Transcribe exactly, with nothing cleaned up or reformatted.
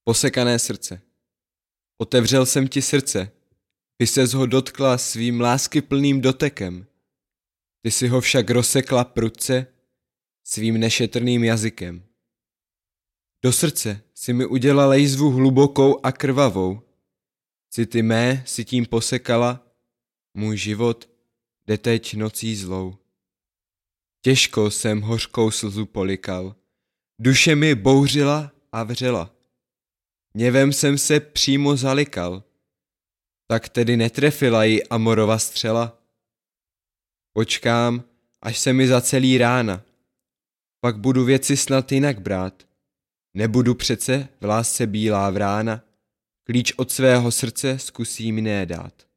Posekané srdce. Otevřel jsem ti srdce, ty ses ho dotkla svým láskyplným dotekem. Ty si ho však rozsekla prudce svým nešetrným jazykem. Do srdce si mi udělala jizvu hlubokou a krvavou. City mé si tím posekala, můj život jde teď nocí zlou. Těžko jsem hořkou slzu polikal, duše mi bouřila a vřela. Hněvem jsem se přímo zalikal, tak tedy netrefila ji Amorova střela. Počkám, až se mi zacelí rána, pak budu věci snad jinak brát. Nebudu přece v lásce bílá vrána, klíč od svého srdce zkusím jiné dát.